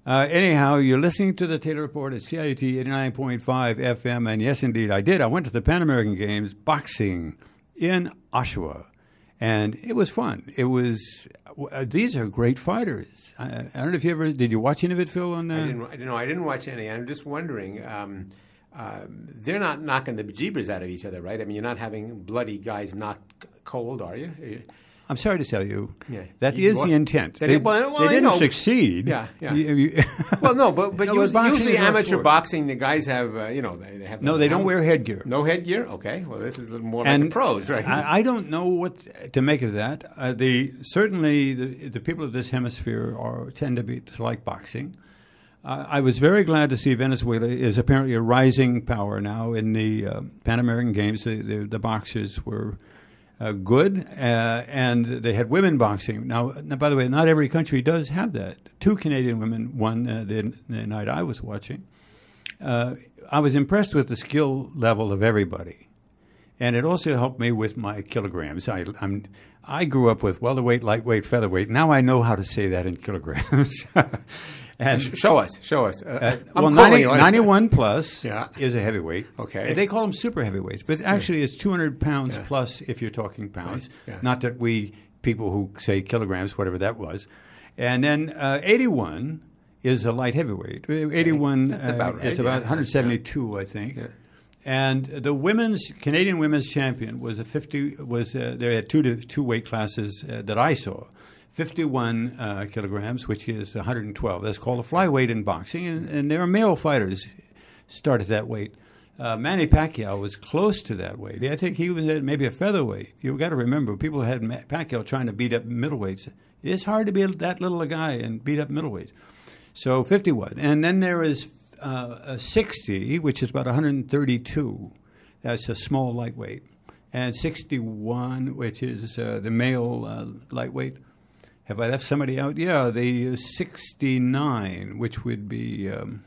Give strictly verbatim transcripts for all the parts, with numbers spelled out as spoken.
Uh, anyhow, you're listening to the Taylor Report at C I U T eighty-nine point five F M, and yes, indeed, I did. I went to the Pan American Games boxing in Oshawa, and it was fun. It was uh, these are great fighters. I, I don't know if you ever did. You watch any of it, Phil? On I didn't. I didn't know. I didn't watch any. I'm just wondering. Um, uh, they're not knocking the bejeebers out of each other, right? I mean, you're not having bloody guys knocked cold, are you? I'm sorry to tell you, yeah. that you, is the intent. They, they well, well, they didn't know. succeed. Yeah, yeah. You, you, well, no, but but no, usually, boxing usually is not amateur sport. boxing, the guys have, uh, you know, they, they have. No, they don't wear headgear. No headgear. Okay, well, this is a little more and like the pros, right? I, I don't know what to make of that. Uh, the certainly the, the people of this hemisphere are tend to be to like boxing. Uh, I was very glad to see Venezuela is apparently a rising power now in the uh, Pan American Games. The, the, the boxers were. Uh, good, uh, and they had women boxing. Now, now, by the way, not every country does have that. Two Canadian women won uh, the, the night I was watching. Uh, I was impressed with the skill level of everybody, and it also helped me with my kilograms. I, I'm, I grew up with welterweight, lightweight, featherweight. Now I know how to say that in kilograms. And show us, show us. Uh, uh, well, ninety, ninety-one plus yeah. is a heavyweight. Okay. They call them super heavyweights, but actually it's two hundred pounds yeah. plus if you're talking pounds. Right. Yeah. Not that we, people who say kilograms, whatever that was. And then uh, eighty-one is a light heavyweight. eighty-one That's about uh, right. is about yeah. one seventy-two, yeah. I think. Yeah. And the women's Canadian women's champion was a fifty. Was uh, they had two two weight classes uh, that I saw. fifty-one uh, kilograms, which is one hundred twelve. That's called a flyweight in boxing, and, and there are male fighters start at that weight. Uh, Manny Pacquiao was close to that weight. I think he was at maybe a featherweight. You've got to remember, people had Pacquiao trying to beat up middleweights. It's hard to be that little a guy and beat up middleweights. So fifty-one. And then there is uh, a sixty, which is about one hundred thirty-two. That's a small lightweight. And sixty-one, which is uh, the male uh, lightweight. Have I left somebody out? Yeah, the sixty-nine, which would be um,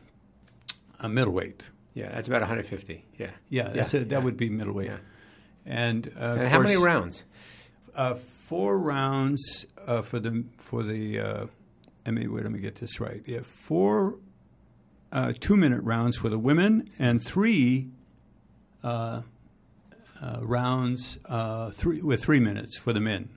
a middleweight. Yeah, that's about one hundred fifty. Yeah, yeah, that's yeah, a, that yeah. would be middleweight. Yeah. And, uh, and of how course, many rounds? Uh, four rounds uh, for the for the. Uh, let me wait. Let me get this right. Yeah, four uh, two-minute rounds for the women, and three uh, uh, rounds uh, three with three minutes for the men.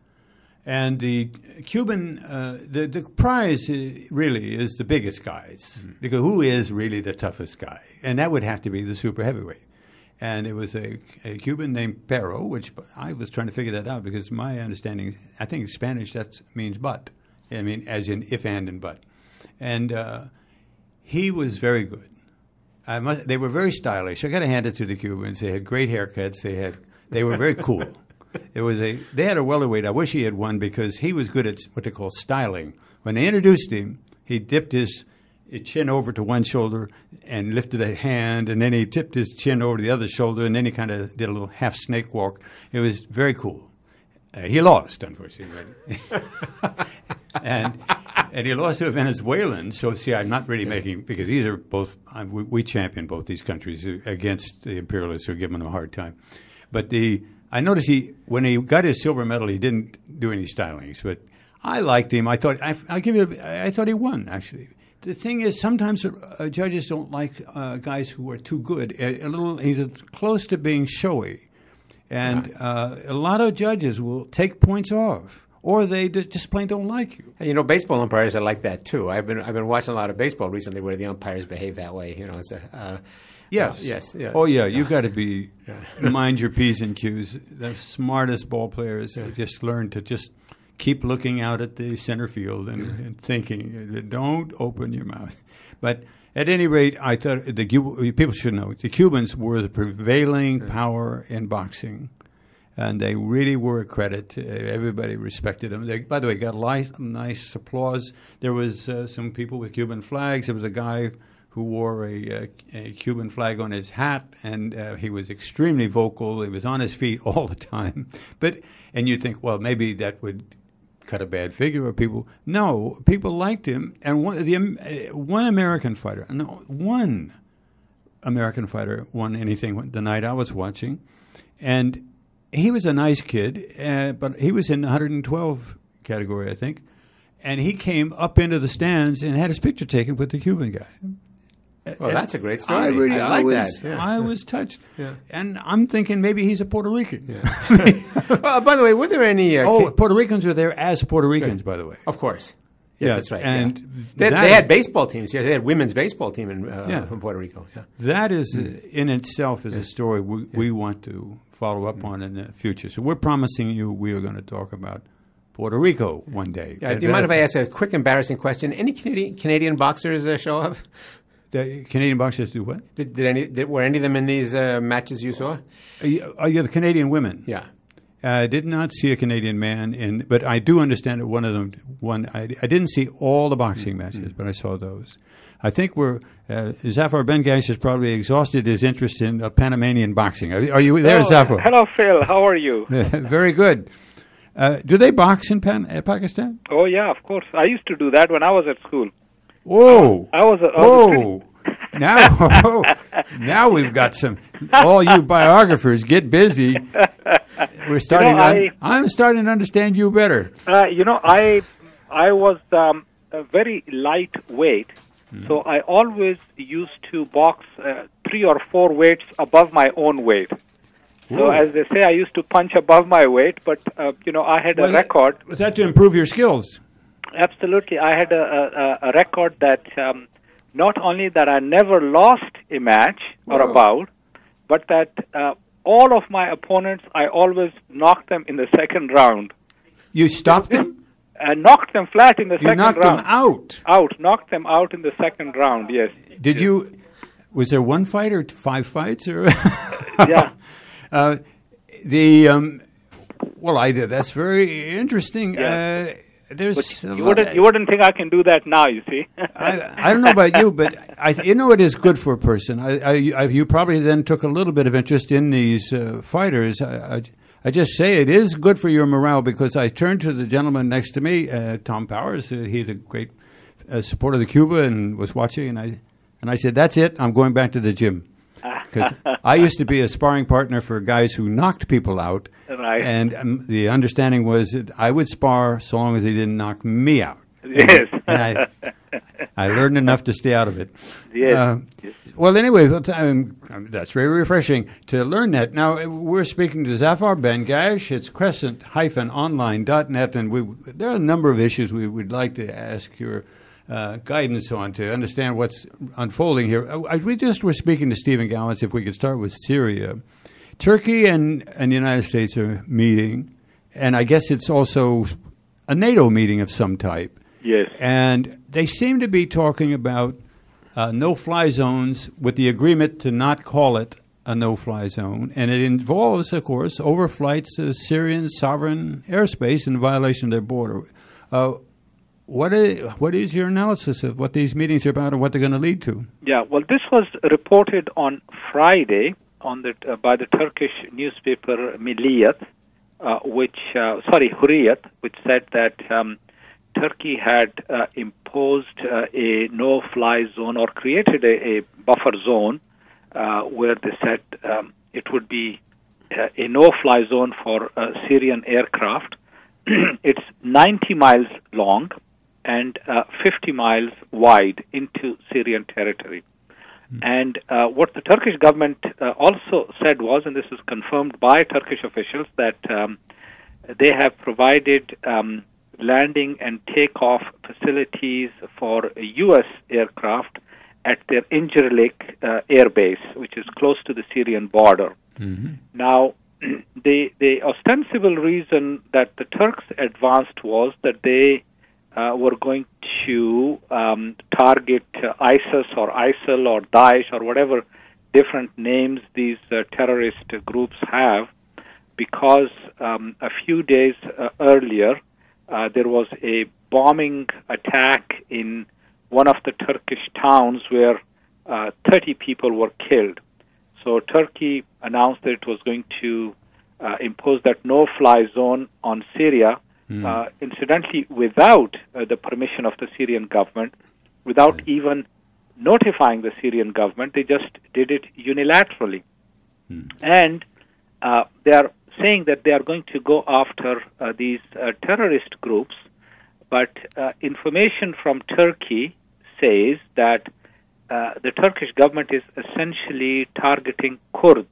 And the Cuban, uh, the, the prize really is the biggest guys, mm-hmm. because who is really the toughest guy? And that would have to be the super heavyweight. And it was a, a Cuban named Pero, which I was trying to figure that out because my understanding, I think in Spanish that means but. I mean, as in if, and, and but. And uh, he was very good. I must, they were very stylish. I got to hand it to the Cubans. They had great haircuts. They had, they were very cool. It was a. They had a welterweight. I wish he had won because he was good at what they call styling. When they introduced him, he dipped his chin over to one shoulder and lifted a hand, and then he tipped his chin over to the other shoulder, and then he kind of did a little half snake walk. It was very cool. Uh, he lost, unfortunately, and and he lost to a Venezuelan. So see, I'm not really making because these are both. I, we, we champion both these countries against the imperialists who are giving them a hard time, but the. I noticed he, when he got his silver medal, he didn't do any stylings. But I liked him. I thought I, I give you. I thought he won. Actually, the thing is, sometimes uh, judges don't like uh, guys who are too good. A, a little, he's a, close to being showy, and uh, a lot of judges will take points off, or they d- just plain don't like you. You know, baseball umpires are like that too. I've been I've been watching a lot of baseball recently where the umpires behave that way. You know, it's a. Uh, Yes. Uh, yes. Yeah. Oh, yeah. You got to be yeah. mind your P's and Q's. The smartest ball players yeah. just learn to just keep looking out at the center field and, yeah. and thinking. Don't open your mouth. But at any rate, I thought the people should know the Cubans were the prevailing yeah. power in boxing, and they really were a credit. Everybody respected them. They, by the way, got a nice, nice applause. There was uh, some people with Cuban flags. There was a guy who wore a, a, a Cuban flag on his hat, and uh, he was extremely vocal. He was on his feet all the time. But and you think, well, maybe that would cut a bad figure, or people. No, people liked him. And one the uh, one American fighter, no, one American fighter won anything the night I was watching, and he was a nice kid, uh, but he was in the one hundred twelve category, I think. and he came up into the stands and had his picture taken with the Cuban guy. Well, that's a great story. I, really, I like I was, that. Yeah. I was touched. Yeah. And I'm thinking maybe he's a Puerto Rican. Yeah. Well, by the way, were there any... Uh, oh, ca- Puerto Ricans were there as Puerto Ricans, by the way. Of course. Yes, Yeah, that's right. and yeah. they, that- they had baseball teams here. They had women's baseball team in, uh, Yeah. from Puerto Rico. Yeah. That is, uh, in itself, is a story we, we want to follow up on in the future. So we're promising you we are going to talk about Puerto Rico one day. Yeah, That- do you mind if I that's- ask a quick embarrassing question? Any Canadian, Canadian boxers uh, show up? The Canadian boxers do what? Did, did any? Did, were any of them in these uh, matches you saw? Are you, are you the Canadian women? Yeah. I did not see a Canadian man in, but I do understand that one of them. One, I, I didn't see all the boxing matches, mm-hmm. but I saw those. I think we're uh, Zafar Ben-Gash has probably exhausted his interest in uh, Panamanian boxing. Are, are you there, oh, Zafar? Hello, Phil. How are you? Very good. Uh, do they box in Pan- uh, Pakistan? Oh yeah, of course. I used to do that when I was at school. Whoa! I was. A, I was Whoa! now, now we've got some. All you biographers, get busy. We're starting. You know, to, I, I'm starting to understand you better. Uh, you know, I, I was um, a very lightweight, mm. so I always used to box uh, three or four weights above my own weight. So Whoa. as they say, I used to punch above my weight, but uh, you know, I had was a record. That, was that to improve your skills? Absolutely, I had a, a, a record that um, not only that I never lost a match or Whoa. a bout, but that uh, all of my opponents, I always knocked them in the second round. You stopped them? I knocked them flat in the You second knocked round. them out? Out, knocked them out in the second round, yes. Did you, was there one fight or five fights? Or Yeah. Uh, the, um, well, I did. That's very interesting. Yeah. Uh, there's a You lot wouldn't, of- you wouldn't think I can do that now, you see. I, I don't know about you, but I, you know it is good for a person. I, I, I, you probably then took a little bit of interest in these uh, fighters. I, I, I just say it is good for your morale because I turned to the gentleman next to me, uh, Tom Powers. Uh, he's a great uh, supporter of the Cuba and was watching, and I and I said, "That's it. I'm going back to the gym." Because I used to be a sparring partner for guys who knocked people out, Right. and um, the understanding was that I would spar so long as they didn't knock me out. Yes. And I, I learned enough to stay out of it. Yes. Uh, Yes. Well, anyway, well, t- um, that's very refreshing to learn that. Now, we're speaking to Zafar Ben-Gash. It's crescent dash online dot net, and we, there are a number of issues we would like to ask your uh, guidance on to understand what's unfolding here. Uh, we just were speaking to Stephen Gallants, if we could start with Syria. Turkey and, and the United States are meeting, and I guess it's also a NATO meeting of some type. Yes. And they seem to be talking about uh, no-fly zones with the agreement to not call it a no-fly zone. And it involves, of course, overflights of Syrian sovereign airspace in violation of their border. Uh, what is, what is your analysis of what these meetings are about and what they're going to lead to? Yeah, well, this was reported on Friday on the uh, by the Turkish newspaper Milliyet, uh, which, uh, sorry, Hurriyet, which said that um, Turkey had uh, imposed uh, a no-fly zone or created a, a buffer zone uh, where they said um, it would be uh, a no-fly zone for uh, Syrian aircraft. It's ninety miles long and uh, fifty miles wide into Syrian territory. Mm. And uh, what the Turkish government uh, also said was, and this is confirmed by Turkish officials, that um, they have provided um, landing and takeoff facilities for U S aircraft at their Incirlik uh, air base, which is close to the Syrian border. Mm-hmm. Now, the the ostensible reason that the Turks advanced was that they uh, were going to um, target uh, ISIS or ISIL or Daesh or whatever different names these uh, terrorist groups have, because um, a few days uh, earlier uh, there was a bombing attack in one of the Turkish towns where uh, thirty people were killed. So Turkey announced that it was going to uh, impose that no-fly zone on Syria, mm. uh, incidentally without uh, the permission of the Syrian government, without mm. even notifying the Syrian government. They just did it unilaterally. Mm. And uh, they are saying that they are going to go after uh, these uh, terrorist groups but uh, information from Turkey says that uh, the Turkish government is essentially targeting Kurds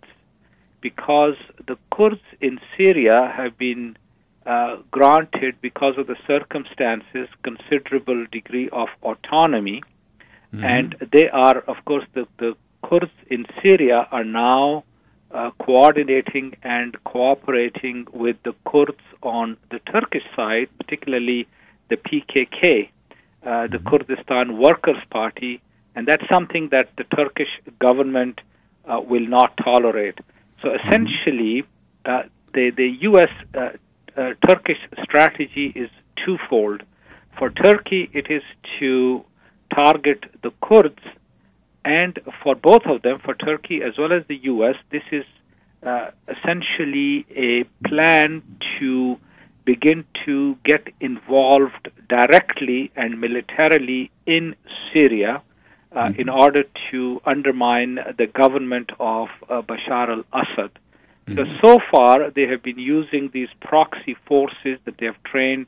because the Kurds in Syria have been uh, granted, because of the circumstances, considerable degree of autonomy. Mm-hmm. And they are, of course, the, the Kurds in Syria are now uh, coordinating and cooperating with the Kurds on the Turkish side, particularly the P K K, uh, the mm-hmm. Kurdistan Workers' Party, and that's something that the Turkish government uh, will not tolerate. So essentially, uh, the, the U S uh, uh, Turkish strategy is twofold. For Turkey, it is to target the Kurds, and for both of them, for Turkey as well as the U S, this is uh, essentially a plan to begin to get involved directly and militarily in Syria uh, mm-hmm. in order to undermine the government of uh, Bashar al-Assad. Mm-hmm. So, so far, they have been using these proxy forces that they have trained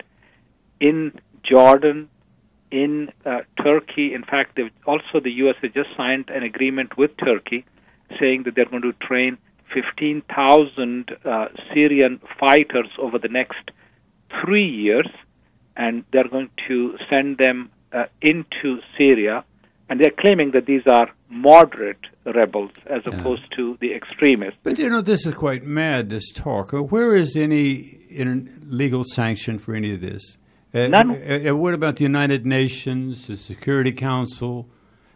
in Jordan, in uh, Turkey. In fact, also the U S has just signed an agreement with Turkey saying that they're going to train fifteen thousand uh, Syrian fighters over the next three years, and they're going to send them uh, into Syria. And they're claiming that these are moderate rebels as yeah. opposed to the extremists. But, you know, this is quite mad, this talk. Where is any legal sanction for any of this? Uh, None. Uh, what about the United Nations, the Security Council?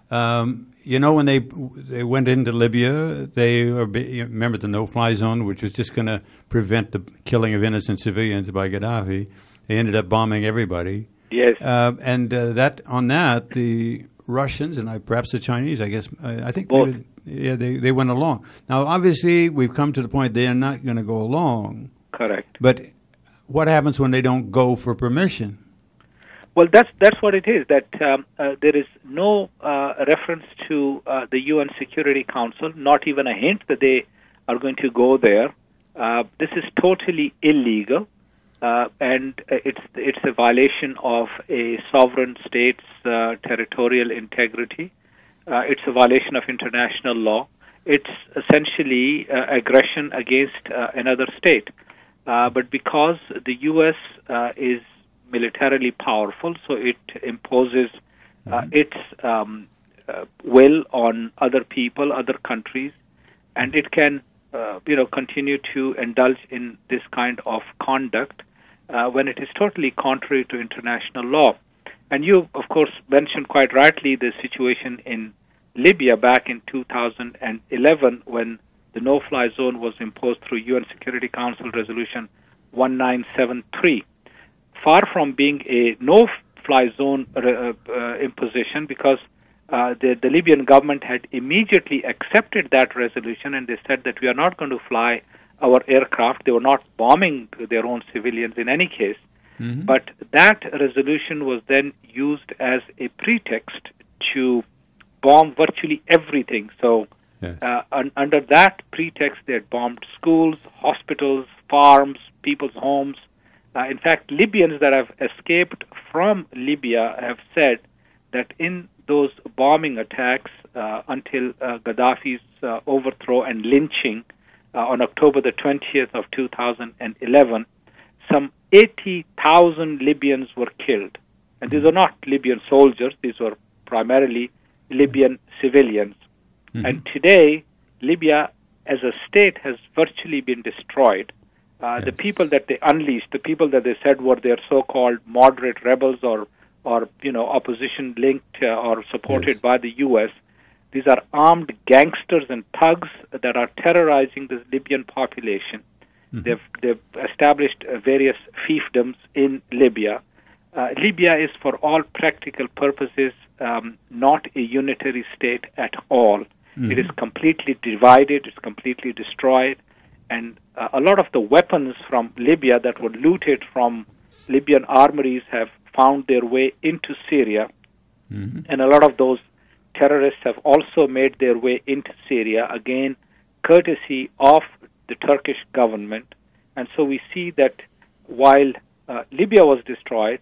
Um, you know, when they they went into Libya, they were, remember the no-fly zone, which was just going to prevent the killing of innocent civilians by Gaddafi. They ended up bombing everybody. Yes. Uh, and uh, that on that, the Russians and I, perhaps the Chinese, I guess, uh, I think Both. maybe, yeah, they, they went along. Now, obviously, we've come to the point they are not going to go along. Correct. But what happens when they don't go for permission? Well, that's that's what it is, that um, uh, there is no uh, reference to uh, the U N Security Council, not even a hint that they are going to go there. Uh, this is totally illegal, uh, and it's it's a violation of a sovereign state's uh, territorial integrity. Uh, it's a violation of international law. It's essentially uh, aggression against uh, another state. Uh, but because the U S uh, is militarily powerful, so it imposes uh, its um, uh, will on other people, other countries, and it can, uh, you know, continue to indulge in this kind of conduct uh, when it is totally contrary to international law. And you, of course, mentioned quite rightly the situation in Libya back in two thousand eleven when the no-fly zone was imposed through U N Security Council Resolution one nine seven three. Far from being a no-fly zone uh, uh, imposition, because uh, the, the Libyan government had immediately accepted that resolution, and they said that we are not going to fly our aircraft. They were not bombing their own civilians in any case. Mm-hmm. But that resolution was then used as a pretext to bomb virtually everything. So yes. uh, un- under that pretext, they had bombed schools, hospitals, farms, people's homes. Uh, in fact, Libyans that have escaped from Libya have said that in those bombing attacks uh, until uh, Gaddafi's uh, overthrow and lynching uh, on October the twentieth of two thousand eleven, some eighty thousand Libyans were killed. And these are not Libyan soldiers, these were primarily Libyan civilians. Mm-hmm. And today, Libya as a state has virtually been destroyed. Uh, yes. The people that they unleashed, the people that they said were their so-called moderate rebels or, or you know, opposition linked uh, or supported yes. by the U S, these are armed gangsters and thugs that are terrorizing the Libyan population. Mm-hmm. They've, they've established uh, various fiefdoms in Libya. Uh, Libya is, for all practical purposes, um, not a unitary state at all. Mm-hmm. It is completely divided, it's completely destroyed. And uh, a lot of the weapons from Libya that were looted from Libyan armories have found their way into Syria. Mm-hmm. And a lot of those terrorists have also made their way into Syria, again, courtesy of the Turkish government. And so we see that while uh, Libya was destroyed,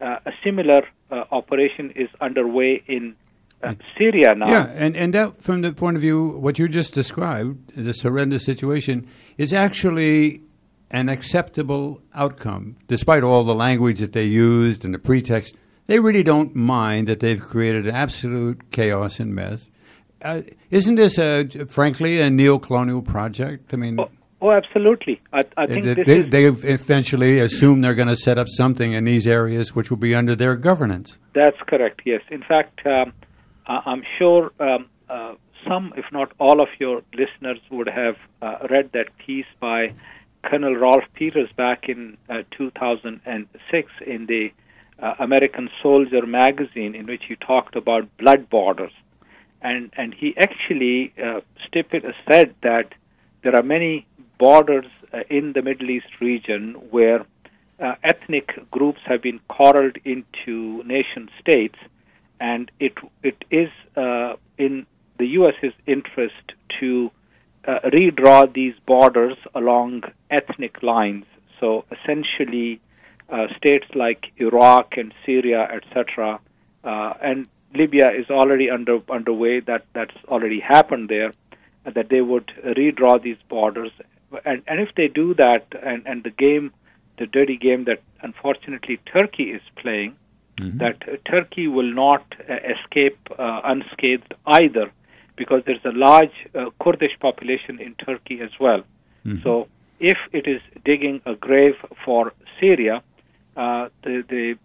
uh, a similar uh, operation is underway in uh, Syria now. Yeah, and, and that, from the point of view, what you just described, this horrendous situation, is actually an acceptable outcome, despite all the language that they used and the pretext. They really don't mind that they've created absolute chaos and mess. Uh, isn't this, a, frankly, a neo-colonial project? I mean, oh, oh absolutely. I, I think they, this they, is... they eventually assume they're going to set up something in these areas which will be under their governance. That's correct, yes. In fact, um, I'm sure um, uh, some, if not all of your listeners would have uh, read that piece by Colonel Rolf Peters back in uh, two thousand six in the uh, American Soldier magazine, in which he talked about blood borders. And and he actually uh, stipulated, said that there are many borders uh, in the Middle East region where uh, ethnic groups have been corralled into nation states, and it it is uh, in the U.S.'s interest to uh, redraw these borders along ethnic lines. So essentially, uh, states like Iraq and Syria, et cetera, uh, and Libya is already under underway. That that's already happened there. Uh, that they would redraw these borders, and and if they do that, and and the game, the dirty game that unfortunately Turkey is playing, mm-hmm. that uh, Turkey will not uh, escape uh, unscathed either, because there's a large uh, Kurdish population in Turkey as well. Mm-hmm. So if it is digging a grave for Syria, uh, the the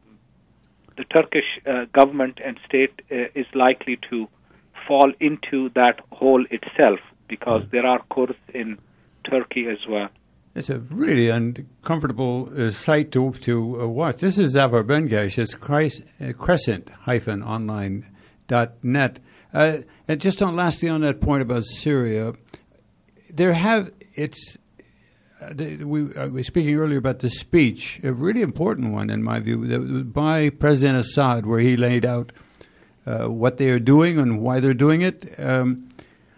the Turkish uh, government and state uh, is likely to fall into that hole itself, because mm. there are Kurds in Turkey as well. It's a really uncomfortable uh, sight to to uh, watch. This is Zafar Bengesh. It's crescent dash online dot net. Uh, and just on lastly on that point about Syria, there have it's. Uh, the, we uh, were speaking earlier about the speech, a really important one in my view, that was by President Assad, where he laid out uh, what they are doing and why they're doing it. Um,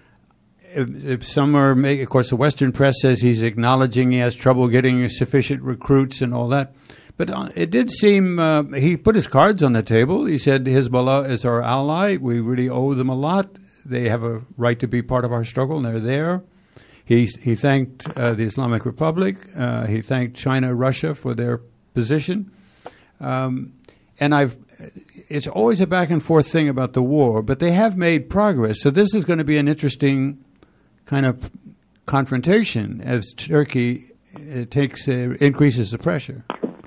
if, if some are, make, of course, the Western press says he's acknowledging he has trouble getting sufficient recruits and all that. But uh, it did seem uh, he put his cards on the table. He said Hezbollah is our ally. We really owe them a lot. They have a right to be part of our struggle, and they're there. He he thanked uh, the Islamic Republic. Uh, he thanked China, Russia for their position. Um, and I've it's always a back and forth thing about the war, but they have made progress. So this is going to be an interesting kind of confrontation as Turkey uh, takes uh, increases the pressure.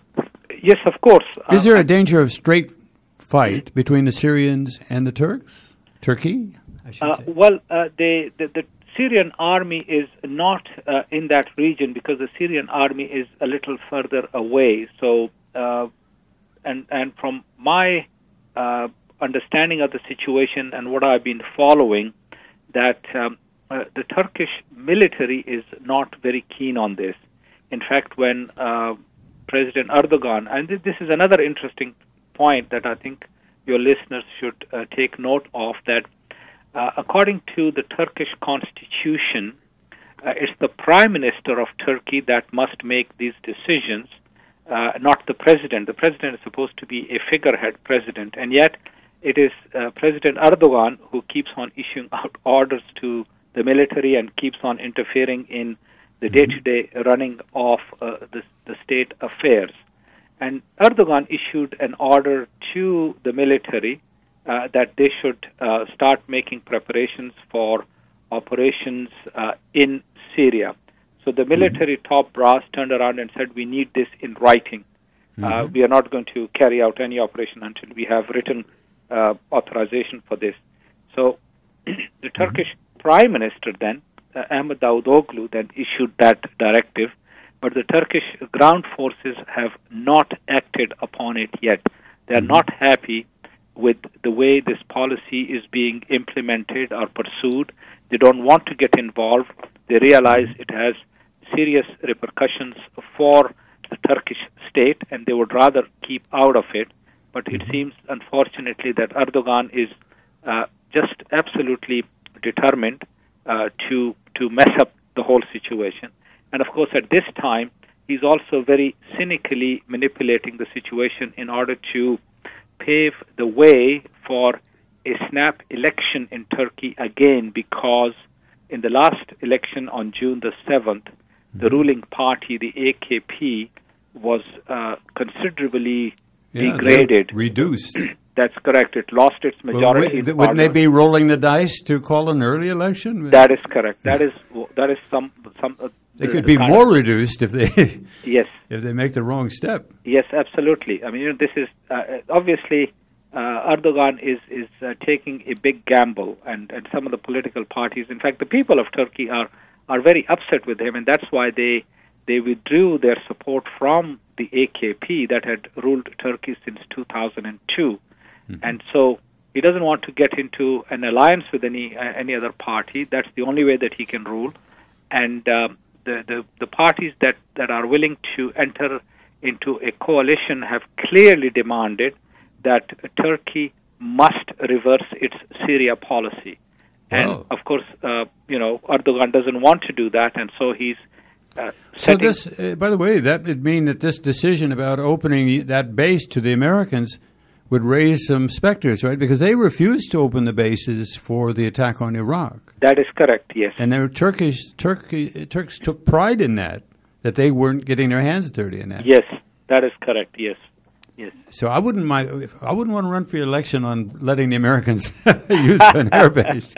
Yes, of course. Is there a danger of straight fight between the Syrians and the Turks? Turkey, I should uh, say. Well, uh, they, the, the Syrian army is not uh, in that region, because the Syrian army is a little further away. So, uh, and and from my uh, understanding of the situation and what I've been following, that um, uh, the Turkish military is not very keen on this. In fact, when uh, President Erdogan, and this is another interesting point that I think your listeners should uh, take note of, that Uh, according to the Turkish constitution, uh, it's the prime minister of Turkey that must make these decisions, uh, not the president. The president is supposed to be a figurehead president, and yet it is uh, President Erdogan who keeps on issuing out orders to the military and keeps on interfering in the day-to-day running of uh, the, the state affairs. And Erdogan issued an order to the military Uh, that they should uh, start making preparations for operations uh, in Syria. So the military mm-hmm. top brass turned around and said, we need this in writing. Mm-hmm. Uh, we are not going to carry out any operation until we have written uh, authorization for this. So the Turkish mm-hmm. prime minister then, uh, Ahmet Davutoglu, then issued that directive, but the Turkish ground forces have not acted upon it yet. They are mm-hmm. not happy with the way this policy is being implemented or pursued. They don't want to get involved. They realize it has serious repercussions for the Turkish state, and they would rather keep out of it. But it seems, unfortunately, that Erdogan is uh, just absolutely determined uh, to to mess up the whole situation. And of course, at this time, he's also very cynically manipulating the situation in order to pave the way for a snap election in Turkey again, because in the last election on June the seventh, mm-hmm. the ruling party, the A K P, was uh, considerably yeah, degraded. Reduced. That's correct. It lost its majority. Well, wouldn't they be rolling the dice to call an early election? That is correct. That is that is some some. Uh, they could be more of, reduced if they yes if they make the wrong step. Yes, absolutely. I mean, you know, this is uh, obviously uh, Erdogan is is uh, taking a big gamble, and, and some of the political parties, in fact, the people of Turkey are are very upset with him, and that's why they they withdrew their support from the A K P that had ruled Turkey since two thousand two. Mm-hmm. And so he doesn't want to get into an alliance with any uh, any other party. That's the only way that he can rule. And um, the, the the parties that, that are willing to enter into a coalition have clearly demanded that Turkey must reverse its Syria policy. And oh. of course, uh, you know, Erdogan doesn't want to do that, and so he's. Uh, so this, uh, by the way, that would mean that this decision about opening that base to the Americans would raise some specters, right? Because they refused to open the bases for the attack on Iraq. That is correct, yes. And their Turkish Turkey, Turks took pride in that, that they weren't getting their hands dirty in that. Yes, that is correct, yes. Yes. So I wouldn't mind. I wouldn't want to run for election on letting the Americans use an air base.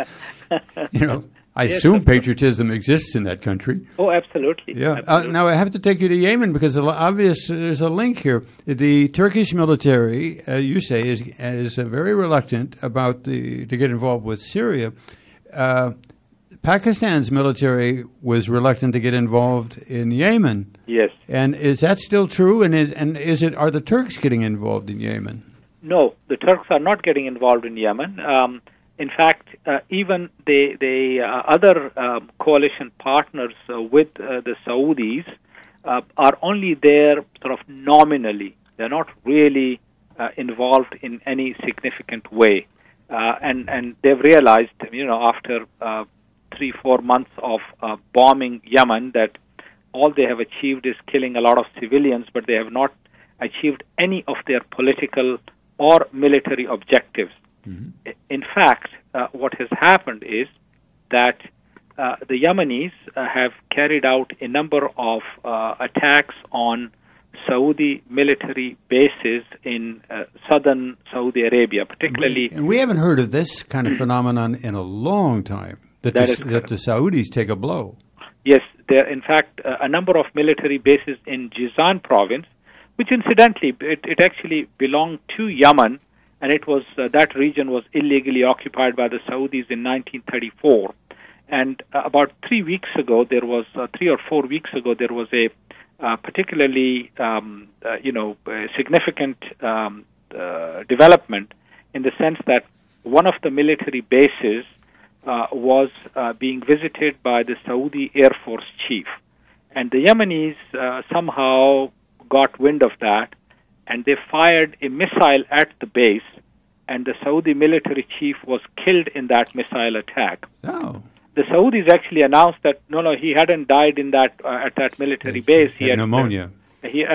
You know, I yes, assume patriotism exists in that country. Oh, absolutely. Yeah. Absolutely. Uh, now I have to take you to Yemen because obvious there's a link here. The Turkish military, uh, you say, is is uh, very reluctant about the to get involved with Syria. Uh, Pakistan's military was reluctant to get involved in Yemen. Yes. And is that still true? And is and is it are the Turks getting involved in Yemen? No, the Turks are not getting involved in Yemen. Um, in fact, uh, even the the uh, other um, coalition partners uh, with uh, the Saudis uh, are only there sort of nominally. They're not really uh, involved in any significant way. Uh, and and they've realized, you know, after uh, three, four months of uh, bombing Yemen, that all they have achieved is killing a lot of civilians, but they have not achieved any of their political or military objectives. Mm-hmm. In fact, uh, what has happened is that uh, the Yemenis uh, have carried out a number of uh, attacks on Saudi military bases in uh, southern Saudi Arabia, particularly. And we haven't heard of this kind of phenomenon in a long time. That, that, the, that the Saudis take a blow. Yes, there are in fact uh, a number of military bases in Jizan province, which incidentally it, it actually belonged to Yemen, and it was uh, that region was illegally occupied by the Saudis in nineteen thirty-four. And uh, about three weeks ago, there was uh, three or four weeks ago, there was a uh, particularly um, uh, you know uh, significant um, uh, development in the sense that one of the military bases Uh, was uh, being visited by the Saudi Air Force chief. And the Yemenis uh, somehow got wind of that, and they fired a missile at the base, and the Saudi military chief was killed in that missile attack. Oh. The Saudis actually announced that, no, no, he hadn't died in that uh, at that military yes, base. He had pneumonia. Uh, he,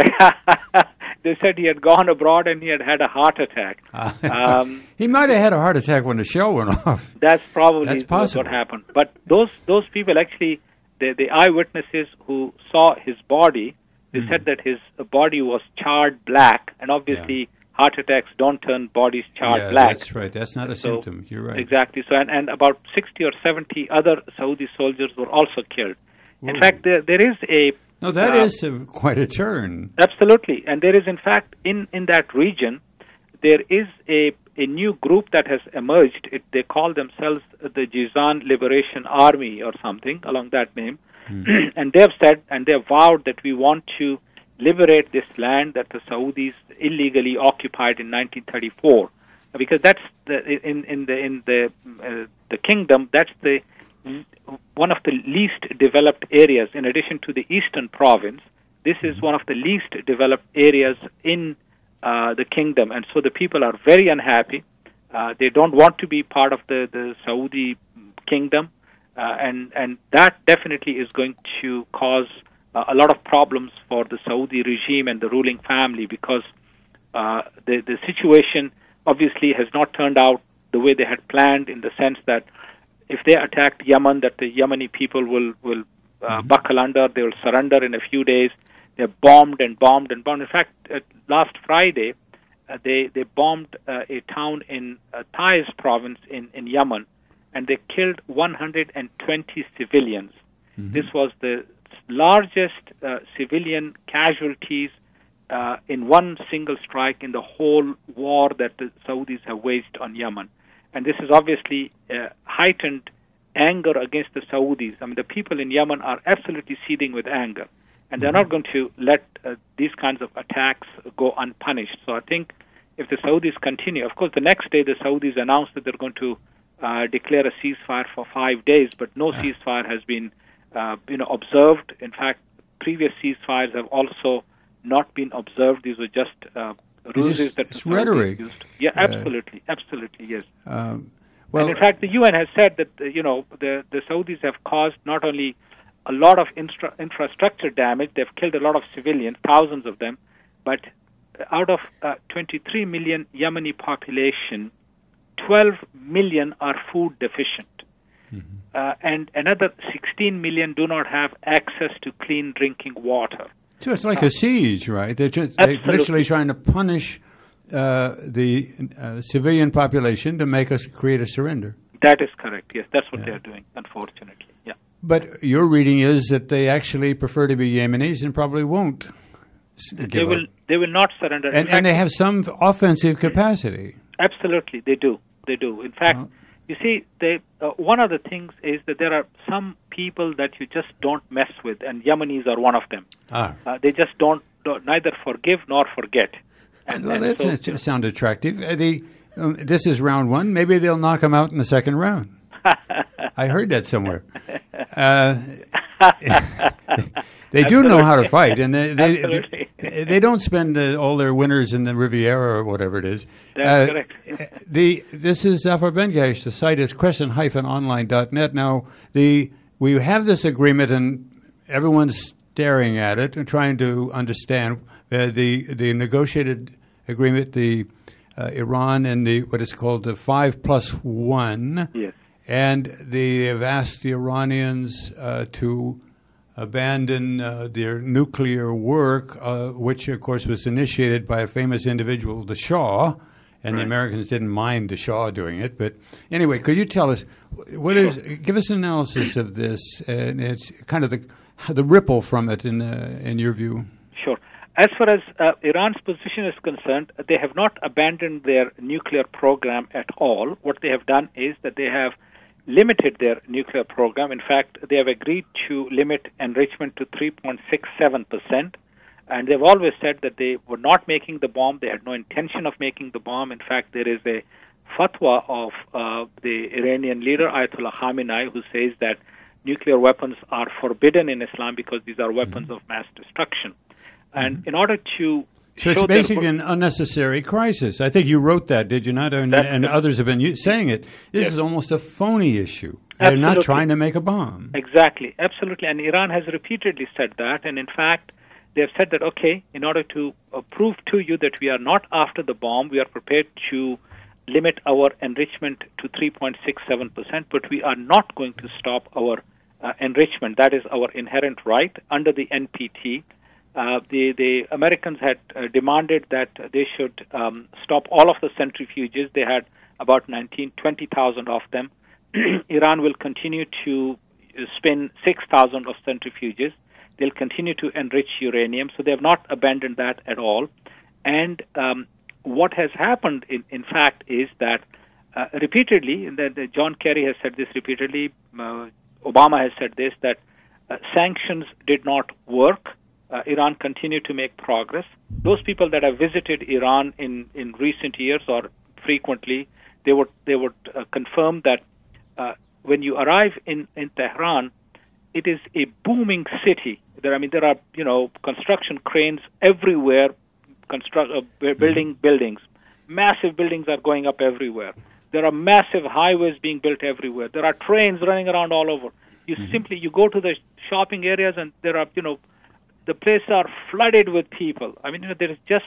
they said he had gone abroad and he had had a heart attack. Um, he might have had a heart attack when the shell went off. That's probably that's what happened. But those those people actually, the, the eyewitnesses who saw his body, they mm. said that his body was charred black, and obviously yeah. heart attacks don't turn bodies charred yeah, black. That's right. That's not a so, symptom. You're right. Exactly. So, and, and about sixty or seventy other Saudi soldiers were also killed. Ooh. In fact, there there is a No, that uh, is a, quite a turn. Absolutely. And there is, in fact, in, in that region, there is a, a new group that has emerged. It, they call themselves the Jizan Liberation Army or something along that name. Mm. And they have said, and they have vowed that we want to liberate this land that the Saudis illegally occupied in nineteen thirty-four. Because that's the, in, in the, in the, uh, the kingdom, that's the one of the least developed areas. In addition to the eastern province, this is one of the least developed areas in uh, the kingdom, and so the people are very unhappy. Uh, they don't want to be part of the, the Saudi kingdom, uh, and and that definitely is going to cause uh, a lot of problems for the Saudi regime and the ruling family because uh, the the situation obviously has not turned out the way they had planned, in the sense that if they attacked Yemen, that the Yemeni people will will uh, mm-hmm. buckle under, they will surrender in a few days. They're bombed and bombed and bombed. In fact, uh, last Friday, uh, they they bombed uh, a town in uh, Taiz province in, in Yemen, and they killed one hundred twenty civilians. Mm-hmm. This was the largest uh, civilian casualties uh, in one single strike in the whole war that the Saudis have waged on Yemen. And this is obviously uh, heightened anger against the Saudis. I mean, the people in Yemen are absolutely seething with anger, and they're not going to let uh, these kinds of attacks go unpunished. So I think if the Saudis continue, of course, the next day the Saudis announced that they're going to uh, declare a ceasefire for five days, but no ceasefire has been uh, you know, observed. In fact, previous ceasefires have also not been observed. These were just uh, ruses that it's rhetoric. Used. Yeah, absolutely, uh, absolutely, yes. Um, well, and in fact, the U N has said that uh, you know the the Saudis have caused not only a lot of infra- infrastructure damage, they've killed a lot of civilians, thousands of them, but out of uh, twenty-three million Yemeni population, twelve million are food deficient, mm-hmm. uh, and another sixteen million do not have access to clean drinking water. So it's like a siege, right? They're, just, they're literally trying to punish uh, the uh, civilian population to make us create a surrender. That is correct, yes. That's what yeah. they're doing, unfortunately. Yeah. But your reading is that they actually prefer to be Yemenis and probably won't give They will, up. they will not surrender. And, fact, and they have some offensive capacity. Absolutely, they do. They do. In fact, oh. you see, they, uh, one of the things is that there are some people that you just don't mess with, and Yemenis are one of them. Ah. Uh, they just don't, don't neither forgive nor forget. And, well, and that so, sound attractive. Uh, the, um, this is round one. Maybe they'll knock them out in the second round. I heard that somewhere. Uh, they do know how to fight, and they they, they, they don't spend uh, all their winters in the Riviera or whatever it is. That's uh, correct. The this is Zafar Ben-Gaish. The site is crescent dash online dot net. Now the we have this agreement, and everyone's staring at it and trying to understand uh, the the negotiated agreement, the uh, Iran and the what is called the five plus one. Yes. And they have asked the Iranians uh, to abandon uh, their nuclear work, uh, which, of course, was initiated by a famous individual, the Shah, and right. the Americans didn't mind the Shah doing it. But anyway, could you tell us, what is? Give us an analysis of this, and it's kind of the the ripple from it, in uh, in your view. Sure. As far as uh, Iran's position is concerned, they have not abandoned their nuclear program at all. What they have done is that they have limited their nuclear program. In fact, they have agreed to limit enrichment to three point six seven percent. And they've always said that they were not making the bomb. They had no intention of making the bomb. In fact, there is a fatwa of uh, the Iranian leader, Ayatollah Khamenei, who says that nuclear weapons are forbidden in Islam because these are weapons mm-hmm. of mass destruction. And mm-hmm. in order to So it's basically an unnecessary crisis. I think you wrote that, did you not? And, and others have been saying it. This yes. is almost a phony issue. They're Absolutely. not trying to make a bomb. Exactly. Absolutely. And Iran has repeatedly said that. And in fact, they have said that, okay, in order to uh, prove to you that we are not after the bomb, we are prepared to limit our enrichment to three point six seven percent, but we are not going to stop our uh, enrichment. That is our inherent right under the N P T. Uh, the, the Americans had uh, demanded that they should um, stop all of the centrifuges. They had about nineteen, twenty thousand of them. Iran will continue to spin six thousand of centrifuges. They'll continue to enrich uranium, so they have not abandoned that at all. And um, what has happened, in, in fact, is that uh, repeatedly, that uh, John Kerry has said this repeatedly, uh, Obama has said this, that uh, sanctions did not work. Uh, Iran continued to make progress. Those people that have visited Iran in, in recent years or frequently, they would they would uh, confirm that uh, when you arrive in, in Tehran, it is a booming city. There, I mean, there are you know construction cranes everywhere, construct uh, building buildings. Massive buildings are going up everywhere. There are massive highways being built everywhere. There are trains running around all over. You mm-hmm. simply you go to the shopping areas and there are you know. the places are flooded with people. I mean, you know, there is just,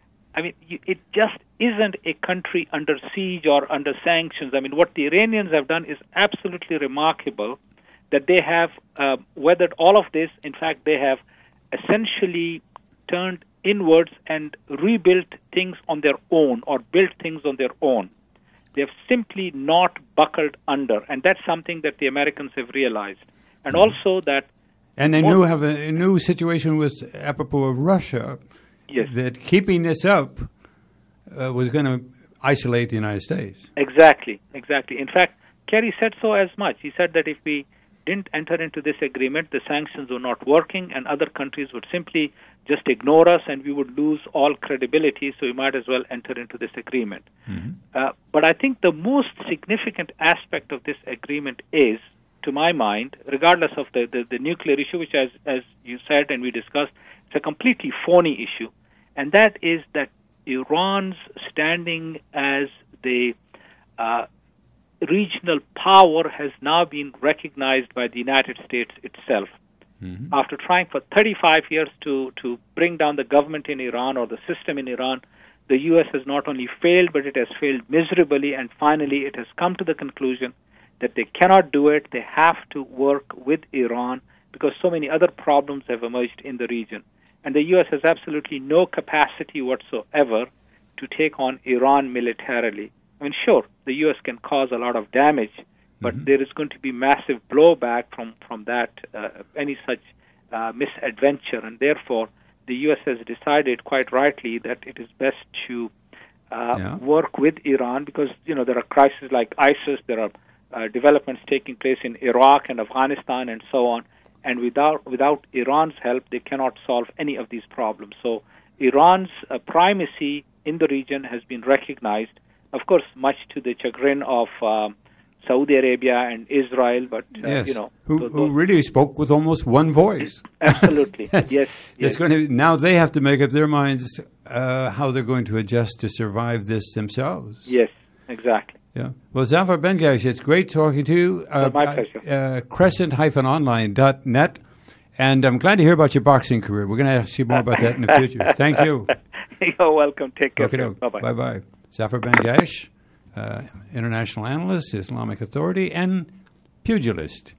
I mean, you, it just isn't a country under siege or under sanctions. I mean, what the Iranians have done is absolutely remarkable, that they have uh, weathered all of this. In fact, they have essentially turned inwards and rebuilt things on their own or built things on their own. They have simply not buckled under, and that's something that the Americans have realized. And mm-hmm. also that... And they knew have a, a new situation with apropos of Russia, yes. that keeping this up uh, was going to isolate the United States. Exactly, exactly. In fact, Kerry said so as much. He said that if we didn't enter into this agreement, the sanctions were not working, and other countries would simply just ignore us, and we would lose all credibility, so we might as well enter into this agreement. Mm-hmm. Uh, but I think the most significant aspect of this agreement is, to my mind, regardless of the, the, the nuclear issue, which, as, as you said and we discussed, it's a completely phony issue, and that is that Iran's standing as the uh, regional power has now been recognized by the United States itself. Mm-hmm. After trying for thirty-five years to, to bring down the government in Iran or the system in Iran, the U S has not only failed, but it has failed miserably, and finally it has come to the conclusion that they cannot do it. They have to work with Iran because so many other problems have emerged in the region. And the U S has absolutely no capacity whatsoever to take on Iran militarily. I mean, sure, the U S can cause a lot of damage, but mm-hmm. there is going to be massive blowback from, from that, uh, any such uh, misadventure. And therefore, the U S has decided quite rightly that it is best to uh, yeah. work with Iran because, you know, there are crises like ISIS, there are uh, developments taking place in Iraq and Afghanistan and so on. And without, without Iran's help, they cannot solve any of these problems. So Iran's uh, primacy in the region has been recognized, of course, much to the chagrin of um, Saudi Arabia and Israel, but uh, yes. you know, who, those, who really spoke with almost one voice. Absolutely, yes. yes. It's going to now they have to make up their minds uh, how they're going to adjust to survive this themselves. Yes, exactly. Yeah. Well, Zafar Bengash, it's great talking to you. Uh, my pleasure. Uh, crescent dash online dot net, and I'm glad to hear about your boxing career. We're going to ask you more about that in the future. Thank you. You're welcome. Take care. Okay, bye bye. Bye bye. Zafar Bengash. Uh, international analyst, Islamic authority, and pugilist.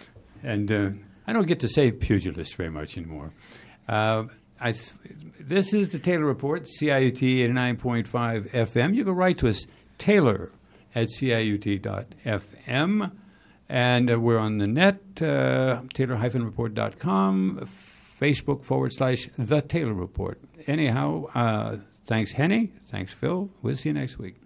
And uh, I don't get to say pugilist very much anymore. Uh, I, this is the Taylor Report, C I U T eighty-nine point five F M. You can write to us, Taylor at C I U T dot F M. And uh, we're on the net, uh, Taylor report dot com, Facebook forward slash The Taylor Report. Anyhow, uh, thanks, Henny. Thanks, Phil. We'll see you next week.